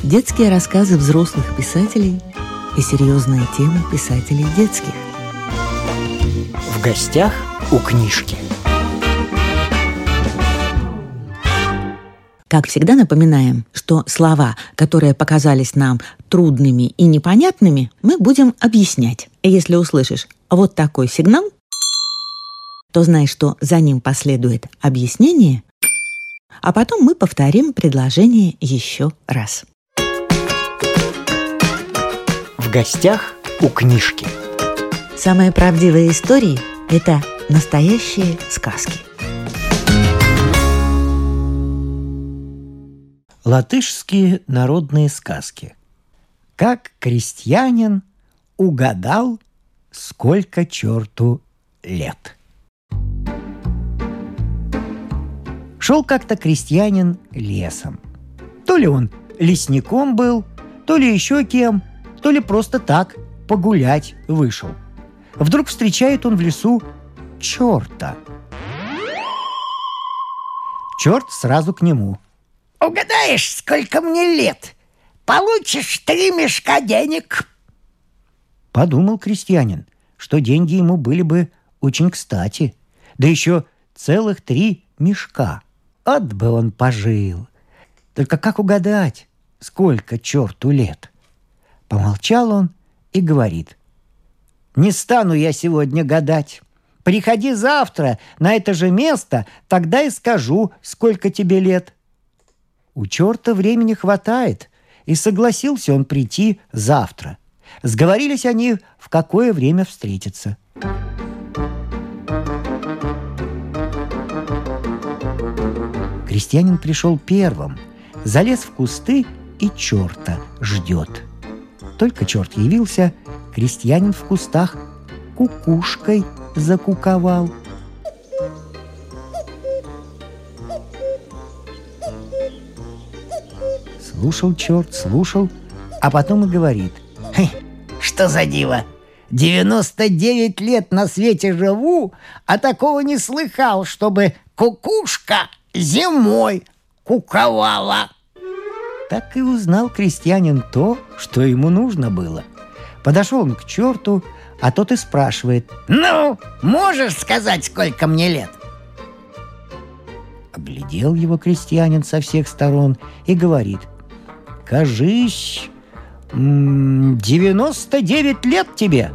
детские рассказы взрослых писателей и серьезные темы писателей детских. В гостях у книжки. Как всегда напоминаем, что слова, которые показались нам трудными и непонятными, мы будем объяснять. И если услышишь вот такой сигнал, то знай, что за ним последует объяснение, а потом мы повторим предложение еще раз. В гостях у книжки. Самые правдивые истории – это настоящие сказки. Латышские народные сказки. Как крестьянин угадал, сколько черту лет. Шел как-то крестьянин лесом. То ли он лесником был, то ли еще кем, то ли просто так погулять вышел. Вдруг встречает он в лесу черта. Черт сразу к нему. «Угадаешь, сколько мне лет? Получишь 3 мешка денег». Подумал крестьянин, что деньги ему были бы очень кстати. Да еще целых 3 мешка. От бы он пожил. Только как угадать, сколько черту лет? Помолчал он и говорит: «Не стану я сегодня гадать. Приходи завтра на это же место, тогда и скажу, сколько тебе лет». У черта времени хватает, и согласился он прийти завтра. Сговорились они, в какое время встретиться. Крестьянин пришел первым, залез в кусты и черта ждет. Только черт явился, крестьянин в кустах кукушкой закуковал. Слушал черт, слушал, а потом и говорит: «Что за диво? 99 лет на свете живу, а такого не слыхал, чтобы кукушка зимой куковала». Так и узнал крестьянин то, что ему нужно было. Подошел он к черту, а тот и спрашивает: «Ну, можешь сказать, сколько мне лет?» Оглядел его крестьянин со всех сторон и говорит: «Кажись, 99 лет тебе».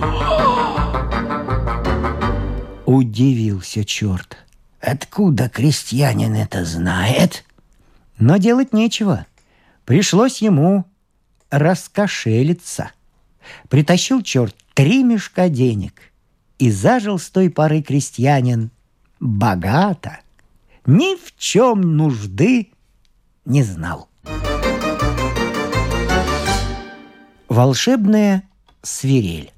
Удивился черт. «Откуда крестьянин это знает?» Но делать нечего. Пришлось ему раскошелиться. Притащил черт 3 мешка денег. И зажил с той поры крестьянин богато. Ни в чем нужды не знал. Волшебная свирель.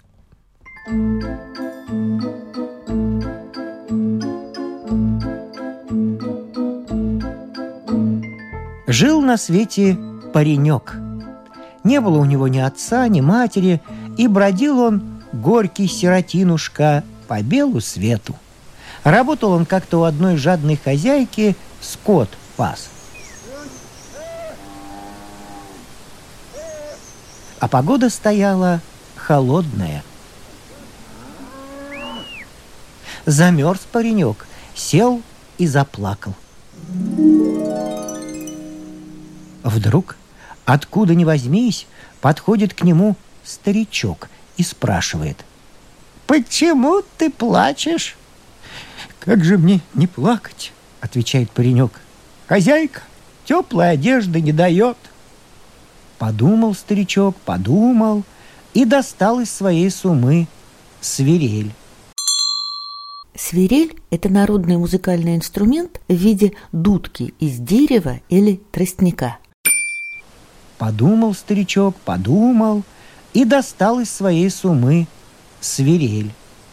Жил на свете паренек. Не было у него ни отца, ни матери, и бродил он, горький сиротинушка, по белу свету. Работал он как-то у одной жадной хозяйки, скот пас. А погода стояла холодная. Замерз паренек, сел и заплакал. Вдруг, откуда ни возьмись, подходит к нему старичок и спрашивает: «Почему ты плачешь?» «Как же мне не плакать?» — отвечает паренек. «Хозяйка теплой одежды не дает». Подумал старичок, подумал и достал из своей суммы свирель. Свирель – это народный музыкальный инструмент в виде дудки из дерева или тростника. Подумал старичок, подумал и достал из своей суммы свирель.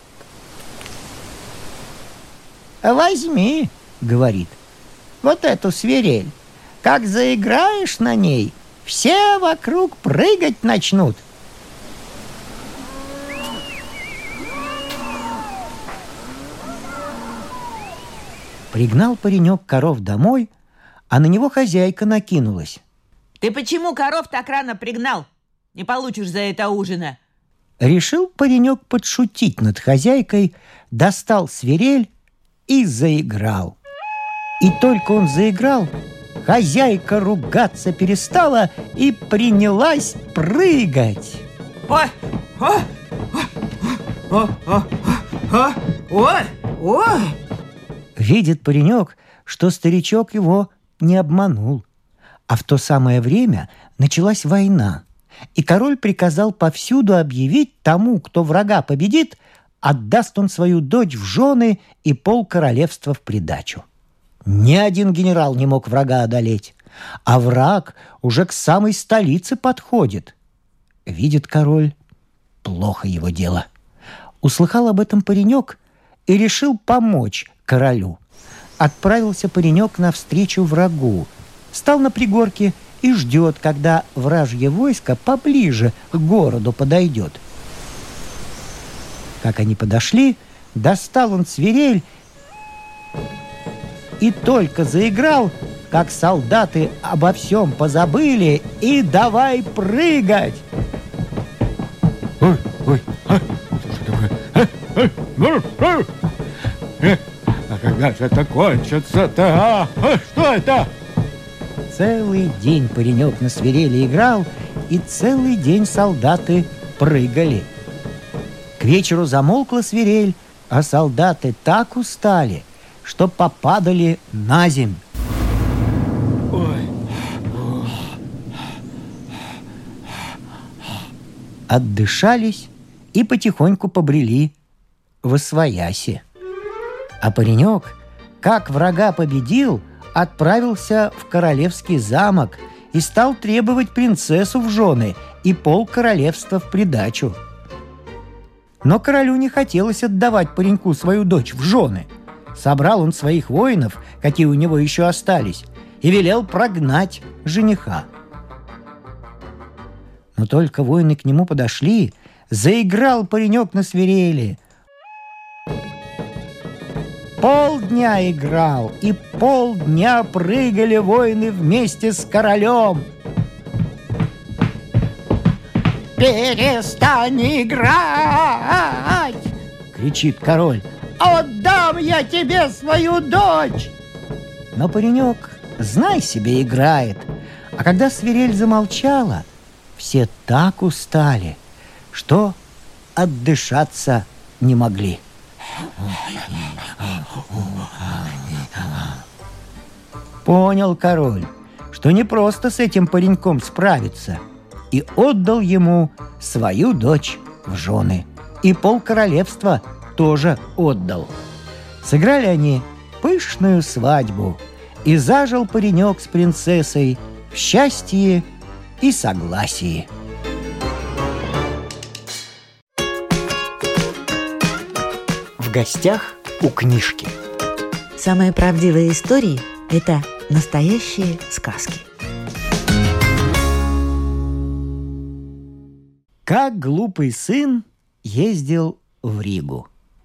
«Возьми, — говорит, — вот эту свирель. Как заиграешь на ней, все вокруг прыгать начнут». Пригнал паренек коров домой, а на него хозяйка накинулась. Ты почему коров так рано пригнал? Не получишь за это ужина. Решил паренек подшутить над хозяйкой, достал свирель и заиграл. И только он заиграл, хозяйка ругаться перестала и принялась прыгать. Ой, ой, ой, ой, ой, ой. Видит паренек, что старичок его не обманул. А в то самое время началась война, и король приказал повсюду объявить тому, кто врага победит, отдаст он свою дочь в жены и полкоролевства в придачу. Ни один генерал не мог врага одолеть, а враг уже к самой столице подходит. Видит король, плохо его дело. Услыхал об этом паренек и решил помочь королю. Отправился паренек навстречу врагу, стал на пригорке и ждет, когда вражье войско поближе к городу подойдет. Как они подошли, достал он свирель и только заиграл, как солдаты обо всем позабыли и давай прыгать. Ой, ой, а когда же это кончится-то, Что это? Целый день паренек на свирели играл, и целый день солдаты прыгали. К вечеру замолкла свирель, а солдаты так устали, что попадали на земь. Отдышались и потихоньку побрели восвояси. А паренек, как врага победил, отправился в королевский замок и стал требовать принцессу в жены и полкоролевства в придачу. Но королю не хотелось отдавать пареньку свою дочь в жены. Собрал он своих воинов, какие у него еще остались, и велел прогнать жениха. Но только воины к нему подошли, заиграл паренек на свирели. Полдня играл, и полдня прыгали воины вместе с королем. «Перестань играть!» — кричит король. «Отдам я тебе свою дочь!» Но паренек, знай себе, играет. А когда свирель замолчала, все так устали, что отдышаться не могли. Понял король, что не просто с этим пареньком справиться, и отдал ему свою дочь в жены. И полкоролевства тоже отдал. Сыграли они пышную свадьбу, и зажил паренек с принцессой в счастье и согласии. В гостях у книжки. Самые правдивые истории – это настоящие сказки. Как глупый сын ездил в Ригу.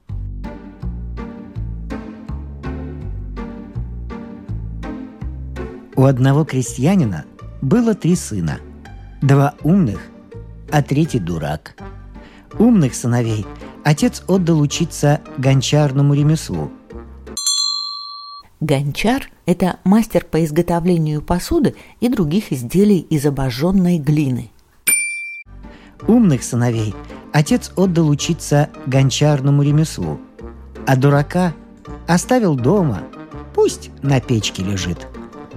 У одного крестьянина было 3 сына. 2 умных, а 3 дурак. Умных сыновей отец отдал учиться гончарному ремеслу. Гончар – это мастер по изготовлению посуды и других изделий из обожженной глины. Умных сыновей отец отдал учиться гончарному ремеслу, а дурака оставил дома, пусть на печке лежит.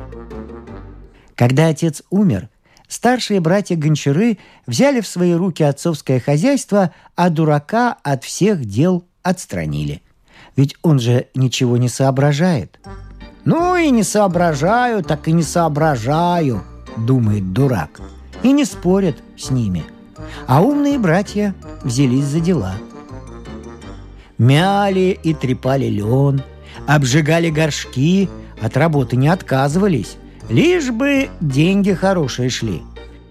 Когда отец умер, старшие братья-гончары взяли в свои руки отцовское хозяйство, а дурака от всех дел отстранили. Ведь он же ничего не соображает. «Ну и не соображаю, так и не соображаю», — думает дурак. И не спорят с ними. А умные братья взялись за дела. Мяли и трепали лен, обжигали горшки, от работы не отказывались, лишь бы деньги хорошие шли.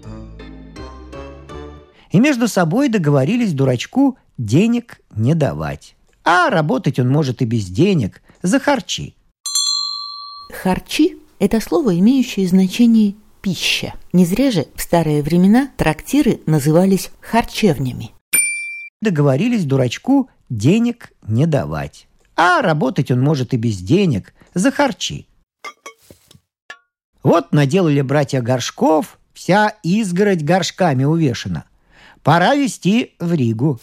И между собой договорились дурачку денег не давать. А работать он может и без денег, за харчи. Харчи – это слово, имеющее значение пища. Не зря же в старые времена трактиры назывались харчевнями. Договорились дурачку денег не давать. А работать он может и без денег, за харчи. Вот наделали братья горшков, вся изгородь горшками увешана. Пора везти в Ригу.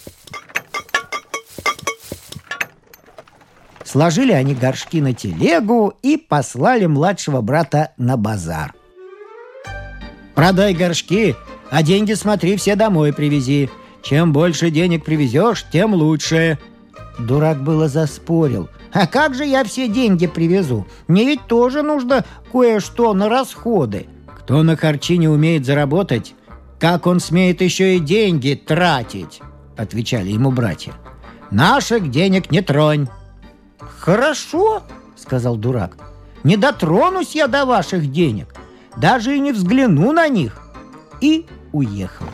Сложили они горшки на телегу и послали младшего брата на базар. «Продай горшки, а деньги, смотри, все домой привези. Чем больше денег привезешь, тем лучше». Дурак было заспорил. «А как же я все деньги привезу? Мне ведь тоже нужно кое-что на расходы. Кто на харчи не умеет заработать, как он смеет еще и деньги тратить?» Отвечали ему братья. «Наших денег не тронь». «Хорошо», — сказал дурак. «Не дотронусь я до ваших денег, даже и не взгляну на них». И уехал.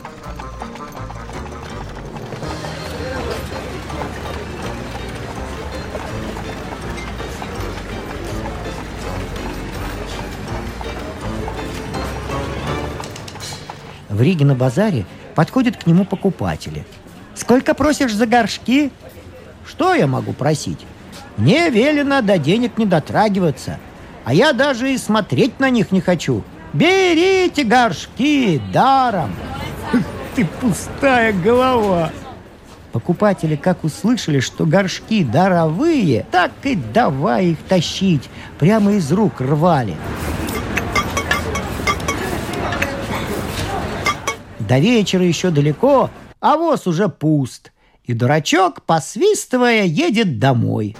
В Риге на базаре подходят к нему покупатели. «Сколько просишь за горшки?» «Что я могу просить? Мне велено до денег не дотрагиваться, а я даже и смотреть на них не хочу. Берите горшки даром!» «Ты пустая голова!» Покупатели, как услышали, что горшки даровые, так и давай их тащить, прямо из рук рвали. До вечера еще далеко, а воз уже пуст, и дурачок, посвистывая, едет домой.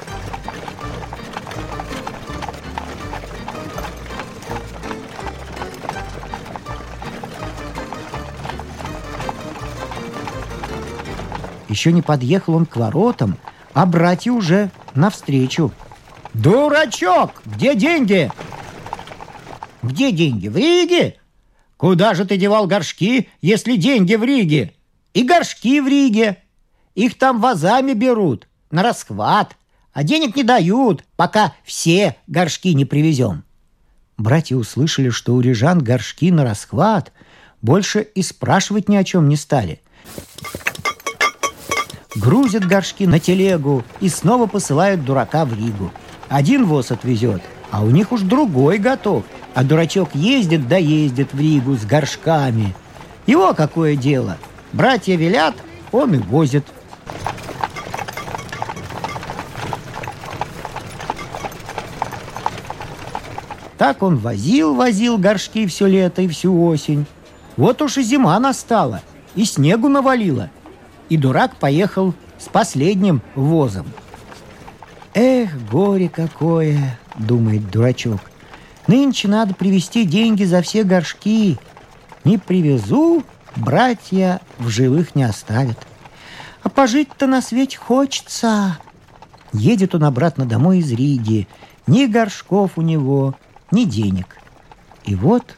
Еще не подъехал он к воротам, а братья уже навстречу. «Дурачок, где деньги?» «Где деньги? В Риге?» «Куда же ты девал горшки, если деньги в Риге?» «И горшки в Риге. Их там вазами берут, на расхват, а денег не дают, пока все горшки не привезем». Братья услышали, что у рижан горшки на расхват, больше и спрашивать ни о чем не стали. Грузят горшки на телегу и снова посылают дурака в Ригу. Один воз отвезет, а у них уж другой готов. А дурачок ездит да ездит в Ригу с горшками. Его какое дело? Братья велят, он и возит. Так он возил горшки все лето и всю осень. Вот уж и зима настала, и снегу навалило. И дурак поехал с последним возом. «Эх, горе какое!» — думает дурачок. «Нынче надо привезти деньги за все горшки. Не привезу, братья в живых не оставят. А пожить-то на свете хочется». Едет он обратно домой из Риги. Ни горшков у него, ни денег. И вот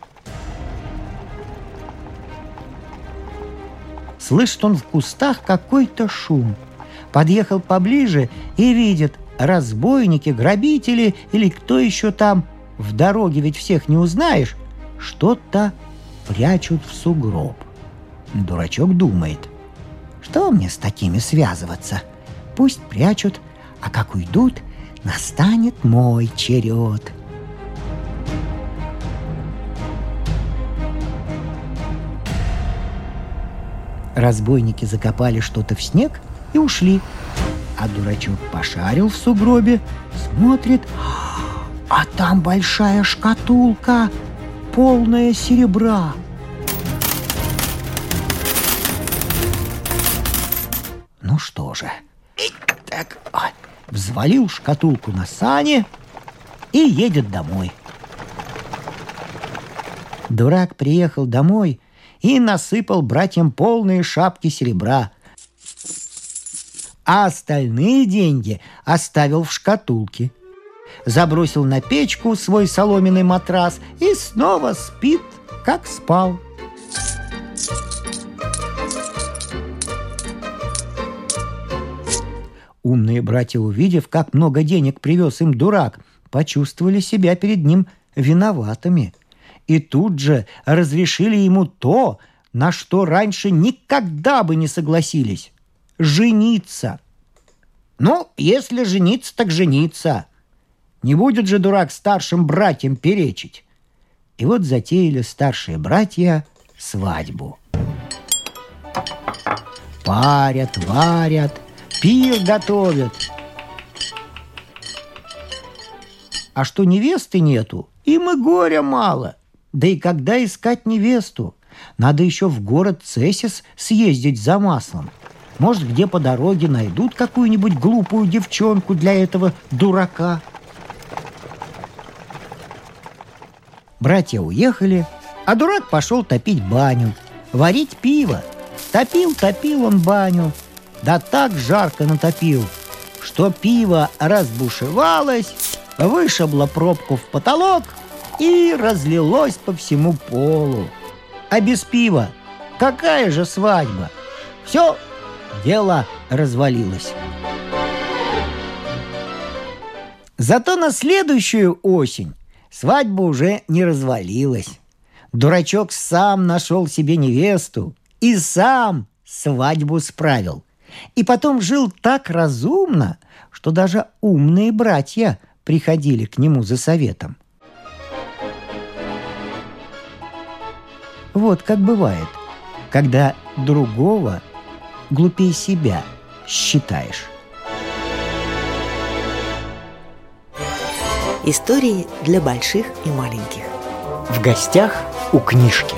слышит он в кустах какой-то шум. Подъехал поближе и видит, разбойники, грабители или кто еще там, в дороге ведь всех не узнаешь, что-то прячут в сугроб. Дурачок думает: что мне с такими связываться? Пусть прячут, а как уйдут, настанет мой черед. Разбойники закопали что-то в снег и ушли. А дурачок пошарил в сугробе, смотрит, а там большая шкатулка, полная серебра. Ну что же, так, взвалил шкатулку на сани и едет домой. Дурак приехал домой и насыпал братьям полные шапки серебра, а остальные деньги оставил в шкатулке. Забросил на печку свой соломенный матрас и снова спит, как спал. Умные братья, увидев, как много денег привез им дурак, почувствовали себя перед ним виноватыми и тут же разрешили ему то, на что раньше никогда бы не согласились – жениться. Ну, если жениться, так жениться. Не будет же дурак старшим братьям перечить. И вот затеяли старшие братья свадьбу. Парят, варят, пир готовят. А что невесты нету, им и горя мало. Да и когда искать невесту? Надо еще в город Цесис съездить за маслом. Может, где по дороге найдут какую-нибудь глупую девчонку для этого дурака. Братья уехали, а дурак пошел топить баню, варить пиво. Топил он баню, да так жарко натопил, что пиво разбушевалось, вышибло пробку в потолок и разлилось по всему полу. А без пива какая же свадьба? Все, дело развалилось. Зато на следующую осень свадьба уже не развалилась. Дурачок сам нашел себе невесту и сам свадьбу справил. И потом жил так разумно, что даже умные братья приходили к нему за советом. Вот как бывает, когда другого глупее себя считаешь. Истории для больших и маленьких. В гостях у книжки.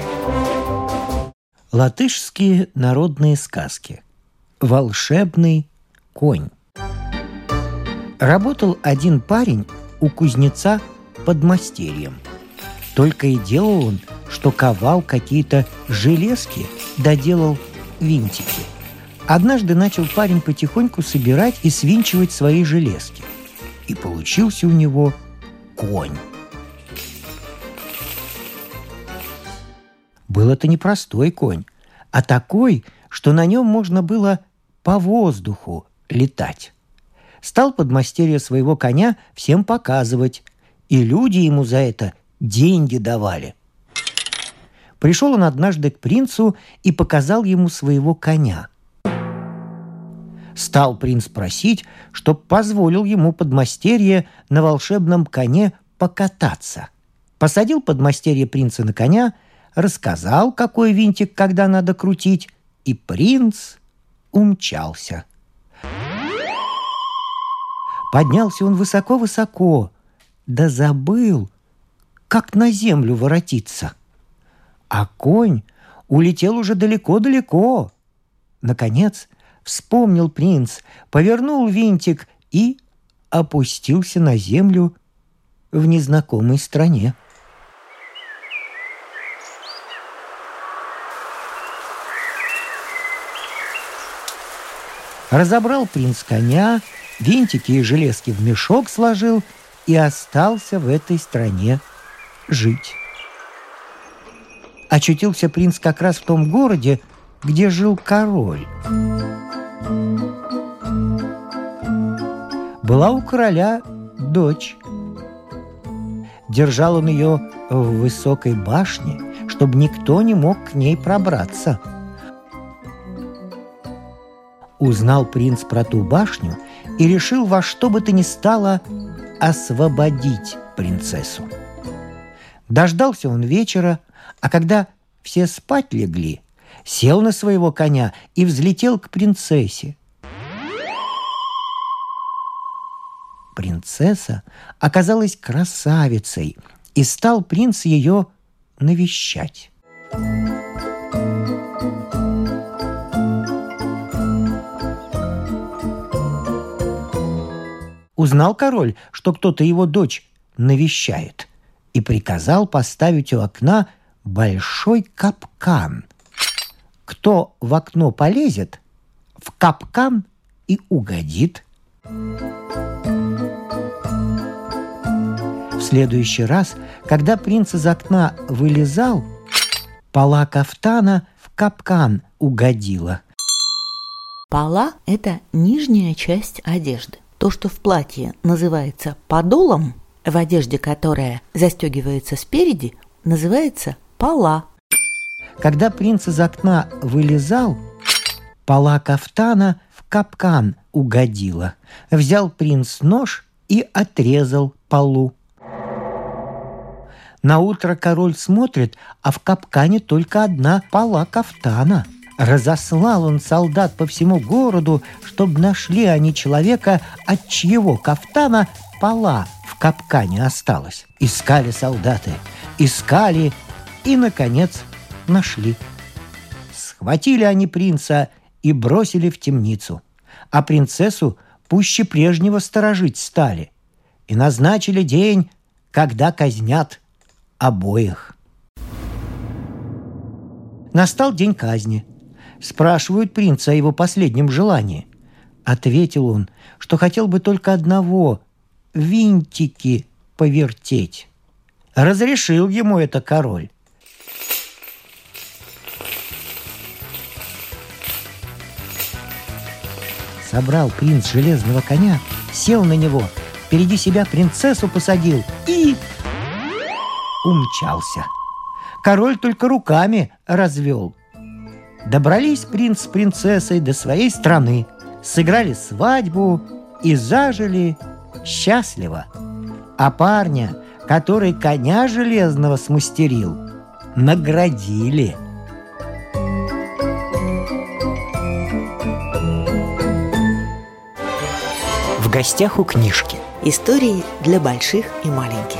Латышские народные сказки. Волшебный конь. Работал один парень у кузнеца подмастерьем. Только и делал он, что ковал какие-то железки, доделал винтики. Однажды начал парень потихоньку собирать и свинчивать свои железки. И получился у него конь. Был это не простой конь, а такой, что на нем можно было по воздуху летать. Стал подмастерье своего коня всем показывать, и люди ему за это деньги давали. Пришел он однажды к принцу и показал ему своего коня. Стал принц просить, чтоб позволил ему подмастерье на волшебном коне покататься. Посадил подмастерье принца на коня, рассказал, какой винтик когда надо крутить, и принц умчался. Поднялся он высоко-высоко, да забыл, как на землю воротиться. А конь улетел уже далеко-далеко. Наконец вспомнил принц, повернул винтик и опустился на землю в незнакомой стране. Разобрал принц коня, винтики и железки в мешок сложил и остался в этой стране жить. Очутился принц как раз в том городе, где жил король. Была у короля дочь. Держал он ее в высокой башне, чтобы никто не мог к ней пробраться. Узнал принц про ту башню и решил во что бы то ни стало освободить принцессу. Дождался он вечера, а когда все спать легли, сел на своего коня и взлетел к принцессе. Принцесса оказалась красавицей, и стал принц ее навещать. Узнал король, что кто-то его дочь навещает, и приказал поставить у окна большой капкан. Кто в окно полезет, в капкан и угодит. В следующий раз, когда принц из окна вылезал, пола кафтана в капкан угодила. Пола – это нижняя часть одежды. То, что в платье называется подолом, в одежде, которая застегивается спереди, называется пола. Когда принц из окна вылезал, пола кафтана в капкан угодила. Взял принц нож и отрезал полу. Наутро король смотрит, а в капкане только одна пола кафтана. Разослал он солдат по всему городу, чтобы нашли они человека, от чьего кафтана пола в капкане осталась. Искали солдаты, искали и, наконец, нашли. Схватили они принца и бросили в темницу, а принцессу пуще прежнего сторожить стали и назначили день, когда казнят обоих. Настал день казни. Спрашивают принца о его последнем желании. Ответил он, что хотел бы только одного – винтики повертеть. Разрешил ему это король. Собрал принц железного коня, сел на него, впереди себя принцессу посадил и умчался. Король только руками развел. Добрались принц с принцессой до своей страны, сыграли свадьбу и зажили счастливо. А парня, который коня железного смастерил, наградили. В гостях у книжки. Истории для больших и маленьких.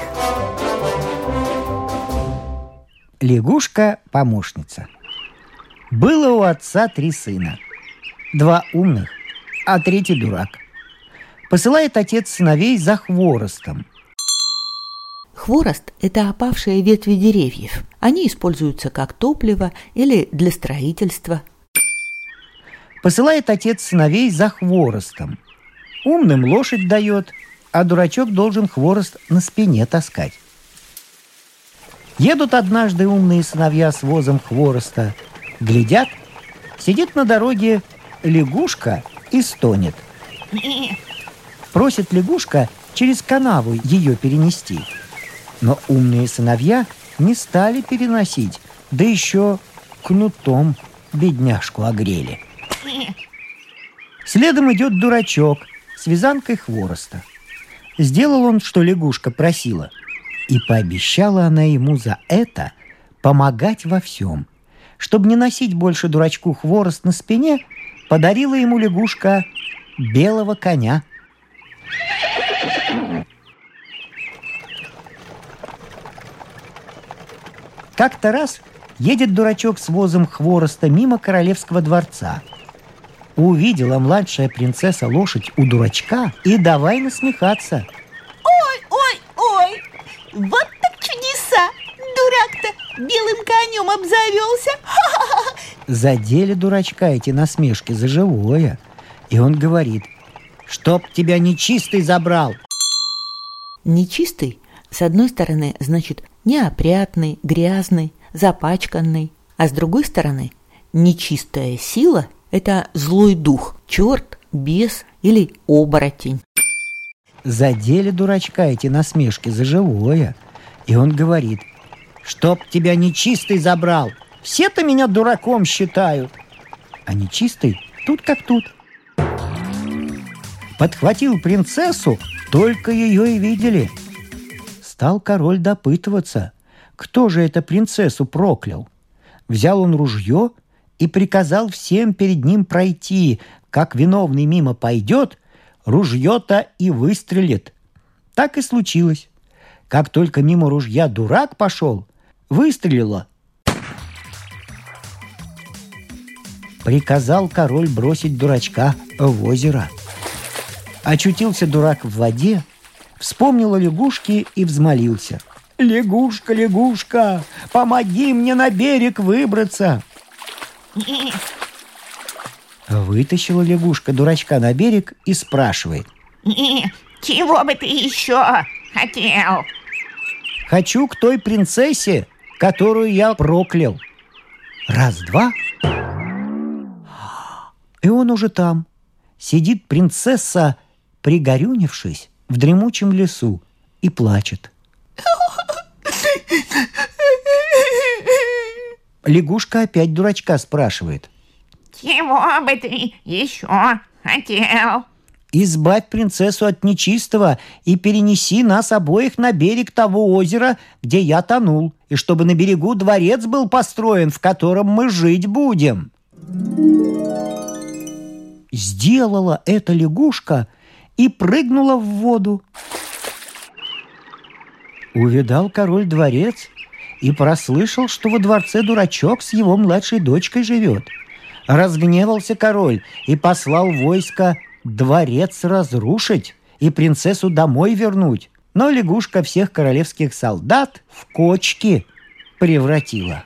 Лягушка-помощница. Было у отца 3 сына. 2 умных, а 3 дурак. Посылает отец сыновей за хворостом. Хворост – это опавшие ветви деревьев. Они используются как топливо или для строительства. Посылает отец сыновей за хворостом. Умным лошадь дает, а дурачок должен хворост на спине таскать. Едут однажды умные сыновья с возом хвороста. Глядят, сидит на дороге лягушка и стонет. Просит лягушка через канаву ее перенести. Но умные сыновья не стали переносить, да еще кнутом бедняжку огрели. Следом идет дурачок с вязанкой хвороста. Сделал он, что лягушка просила, и пообещала она ему за это помогать во всем. Чтобы не носить больше дурачку хворост на спине, подарила ему лягушка белого коня. Как-то раз едет дурачок с возом хвороста мимо королевского дворца. Увидела младшая принцесса лошадь у дурачка и давай насмехаться. Ой, вот так чудеса! Дурак-то белым конем обзавелся. Задели дурачка эти насмешки за живое. И он говорит: «Чтоб тебя нечистый забрал!» Нечистый, с одной стороны, значит неопрятный, грязный, запачканный, а с другой стороны, нечистая сила – это злой дух, черт, бес или оборотень. Задели дурачка эти насмешки за живое. И он говорит: «Чтоб тебя нечистый забрал! Все-то меня дураком считают!» А нечистый тут как тут. Подхватил принцессу, только ее и видели. Стал король допытываться, кто же это принцессу проклял. Взял он ружье и приказал всем перед ним пройти. Как виновный мимо пойдет, ружье-то и выстрелит. Так и случилось. Как только мимо ружья дурак пошел, выстрелило. Приказал король бросить дурачка в озеро. Очутился дурак в воде, вспомнил о лягушке и взмолился: «Лягушка, лягушка, помоги мне на берег выбраться!» Вытащила лягушка дурачка на берег и спрашивает: Чего бы ты еще хотел? «Хочу к той принцессе, которую я проклял». Раз-два, и он уже там. Сидит принцесса, пригорюнившись, в дремучем лесу и плачет. Лягушка опять дурачка спрашивает: Чего бы ты еще хотел? «Избавь принцессу от нечистого и перенеси нас обоих на берег того озера, где я тонул, и чтобы на берегу дворец был построен, в котором мы жить будем». Сделала это лягушка и прыгнула в воду. Увидал король дворец и прослышал, что во дворце дурачок с его младшей дочкой живет. Разгневался король и послал войско дворец разрушить и принцессу домой вернуть. Но лягушка всех королевских солдат в кочки превратила.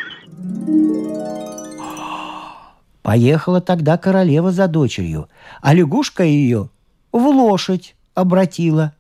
Поехала тогда королева за дочерью, а лягушка ее в лошадь обратила.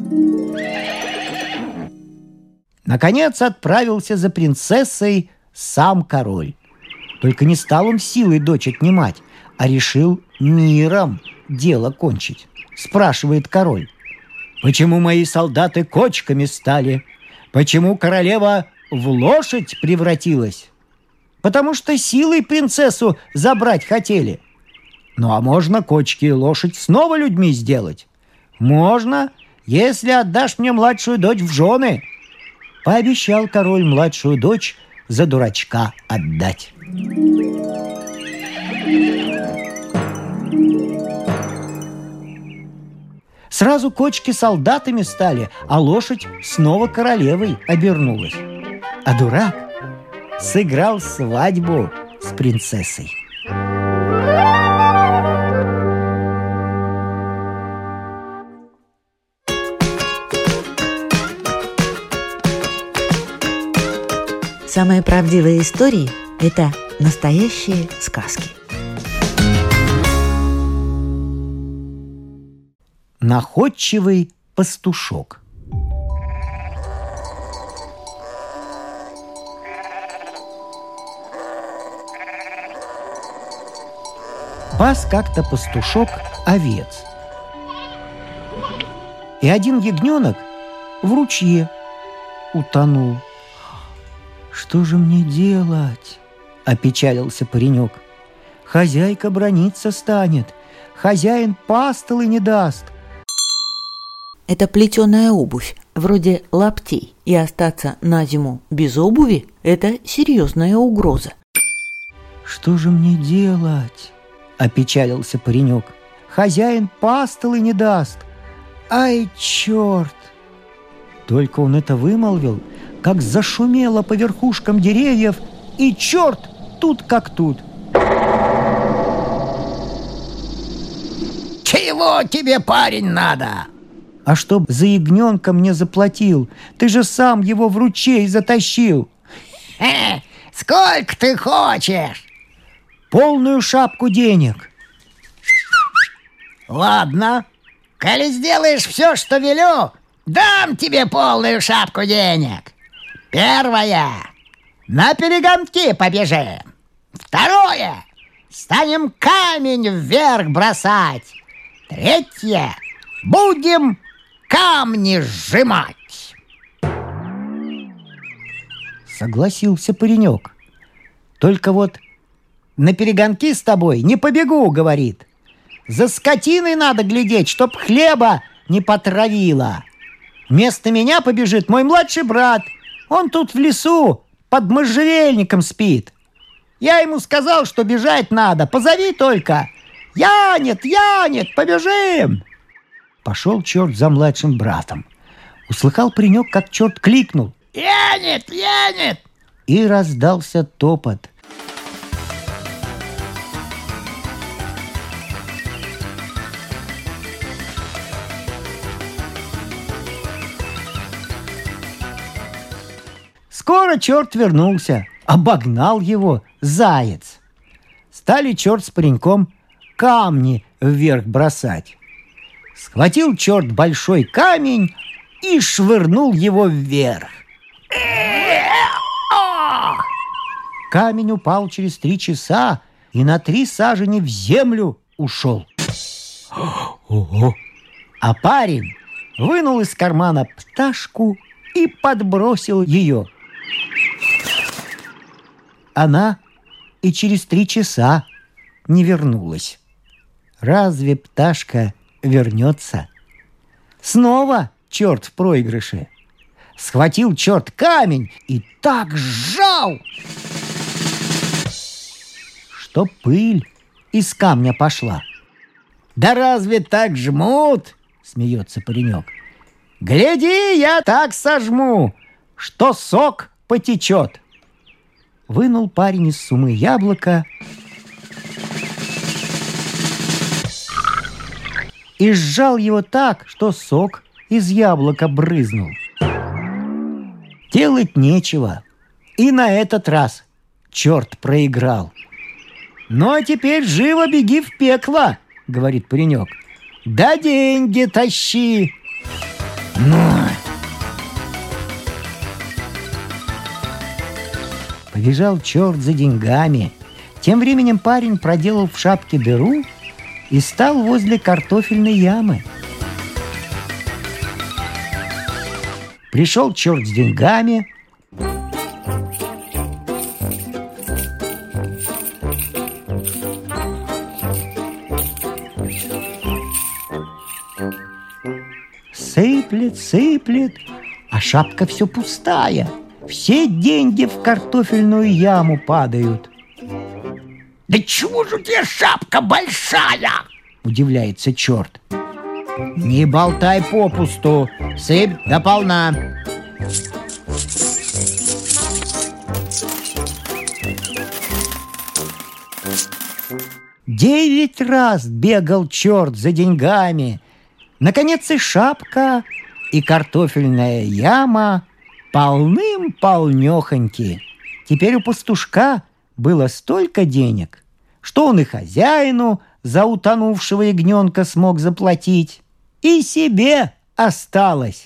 Наконец отправился за принцессой сам король. Только не стал он силой дочь отнимать, а решил миром дело кончить. Спрашивает король: «Почему мои солдаты кочками стали? Почему королева в лошадь превратилась?» «Потому что силой принцессу забрать хотели». «Ну а можно кочки и лошадь снова людьми сделать?» «Можно, если отдашь мне младшую дочь в жены». Пообещал король младшую дочь за дурачка отдать. Сразу кочки солдатами стали, а лошадь снова королевой обернулась. А дурак сыграл свадьбу с принцессой. Самые правдивые истории – это настоящие сказки. Находчивый пастушок. Пас как-то пастушок овец. И один ягненок в ручье утонул. «Что же мне делать?» – опечалился паренек. «Хозяйка браниться станет, хозяин пастылы не даст». Это плетеная обувь, вроде лаптей, и остаться на зиму без обуви – это серьезная угроза. «Что же мне делать?» – опечалился паренек. «Хозяин пастылы не даст. Ай, черт!» Только он это вымолвил, как зашумело по верхушкам деревьев, и черт тут как тут. Чего тебе, парень, надо? «А чтоб за ягненка мне заплатил, ты же сам его в ручей затащил». Сколько ты хочешь? «Полную шапку денег». Ладно, коли сделаешь все, что велю, дам тебе полную шапку денег. Первое, на перегонки побежим. Второе, станем камень вверх бросать. Третье, будем камни сжимать. Согласился паренек. «Только вот на перегонки с тобой не побегу», — говорит. «За скотиной надо глядеть, чтоб хлеба не потравила. Вместо меня побежит мой младший брат. Он тут в лесу под можжевельником спит. Я ему сказал, что бежать надо. Позови только. Янет, побежим!» Пошел черт за младшим братом. Услыхал паренек, как черт кликнул. Янет! И раздался топот. Скоро черт вернулся. Обогнал его заяц. Стали черт с пареньком камни вверх бросать. Схватил черт большой камень и швырнул его вверх. Камень упал через 3 часа и на 3 сажени в землю ушел. Ого! А парень вынул из кармана пташку и подбросил ее. она и через 3 часа не вернулась. Разве пташка вернется? Снова черт в проигрыше. Схватил черт камень и так сжал, что пыль из камня пошла. «Да разве так жмут?» — смеется паренек. «Гляди, я так сожму, что сок потечет». Вынул парень из сумы яблоко и сжал его так, что сок из яблока брызнул. Делать нечего. И на этот раз черт проиграл. «Ну, а теперь живо беги в пекло», — говорит паренек. «Да деньги тащи». «Ну!» Побежал черт за деньгами. Тем временем парень проделал в шапке дыру и стал возле картофельной ямы. Пришел черт с деньгами. Сыплет, сыплет, а шапка все пустая. Все деньги в картофельную яму падают. Да чего же у тебя шапка большая? Удивляется черт. Не болтай попусту, сыпь до полна. Девять раз бегал черт за деньгами. Наконец и шапка, и картофельная яма полным-полнехоньки. Теперь у пастушка было столько денег, что он и хозяину за утонувшего ягненка смог заплатить, и себе осталось.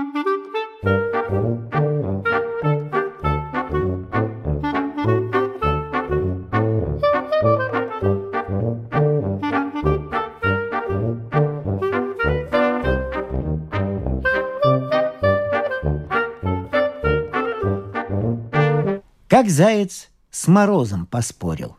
Как заяц с морозом поспорил.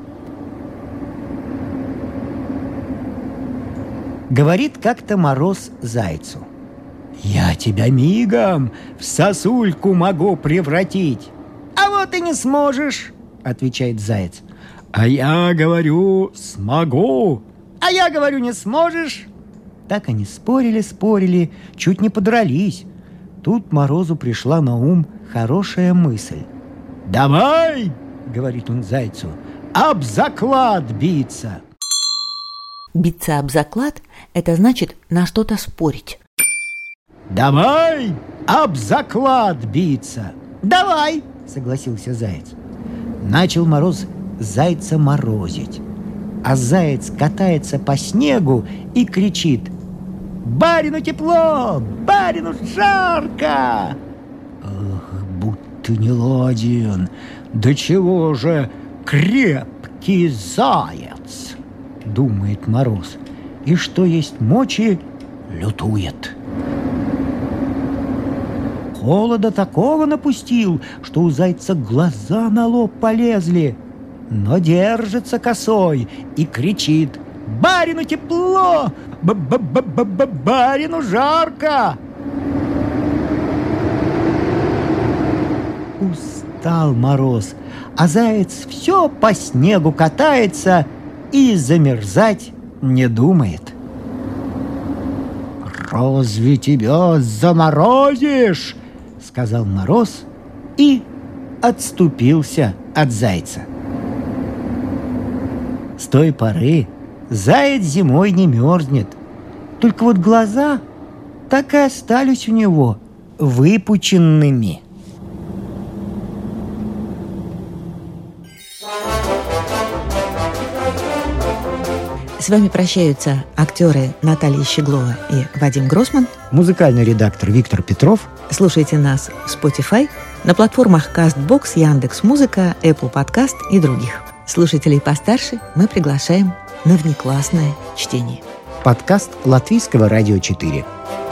Говорит как-то мороз зайцу: «Я тебя мигом в сосульку могу превратить». «А вот и не сможешь», — отвечает заяц. «А я говорю, смогу». «А я говорю, не сможешь». Так они спорили, чуть не подрались. Тут морозу пришла на ум хорошая мысль. «Давай, — говорит он зайцу, — об заклад биться». Биться об заклад – это значит на что-то спорить. «Давай об заклад биться». «Давай, — согласился заяц. Начал мороз зайца морозить. А заяц катается по снегу и кричит: «Барину тепло! Барину жарко!» «Ах, будто не ладен! Да чего же крепкий заяц!» — думает мороз. И что есть мочи, лютует. Холода такого напустил, что у зайца глаза на лоб полезли. Но держится косой и кричит: «Барину тепло! Барину жарко!» Устал мороз, а заяц все по снегу катается и замерзать не думает. «Разве тебя заморозишь?» — сказал мороз и отступился от зайца. С той поры заяц зимой не мерзнет. Только вот глаза так и остались у него выпученными. С вами прощаются актеры Наталья Щеглова и Вадим Гроссман. Музыкальный редактор Виктор Петров. Слушайте нас в Spotify, на платформах CastBox, Яндекс.Музыка, Apple Podcast и других. Слушателей постарше мы приглашаем на внеклассное чтение. Подкаст Латвийского радио 4.